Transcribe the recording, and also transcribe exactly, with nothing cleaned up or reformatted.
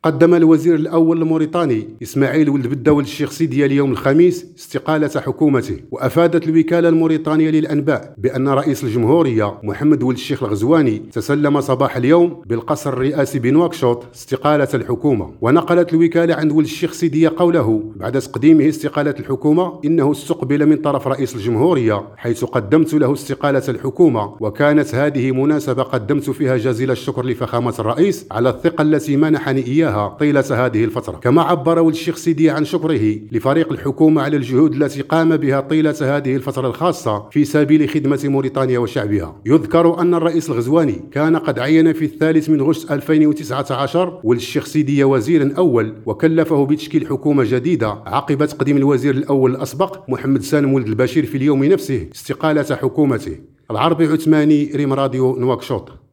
قدم الوزير الأول الموريتاني إسماعيل ولد بدا ولد الشيخ سيدي اليوم الخميس استقالة حكومته. وأفادت الوكالة الموريتانية للأنباء بأن رئيس الجمهورية محمد ولد الشيخ الغزواني تسلم صباح اليوم بالقصر الرئاسي بنواكشوط استقالة الحكومة. ونقلت الوكالة عن ولد الشيخ سيدي قوله بعد تقديمه استقالة الحكومة إنه استقبل من طرف رئيس الجمهورية حيث قدمت له استقالة الحكومة، وكانت هذه مناسبة قدمت فيها جزيل الشكر لفخامة الرئيس على الثقة التي منحني إياها طيلة هذه الفترة. كما عبر ولد الشيخ سيدي عن شكره لفريق الحكومة على الجهود التي قام بها طيلة هذه الفترة الخاصة في سبيل خدمة موريتانيا وشعبها. يذكر أن الرئيس الغزواني كان قد عين في الثالث من غشت ألفين وتسعة عشر ولد الشيخ سيدي وزيرا أول، وكلفه بتشكيل حكومة جديدة عقب تقديم الوزير الأول الأسبق محمد سالم ولد البشير في اليوم نفسه استقالة حكومته. العربي عثماني، ريم راديو، نواكشوط.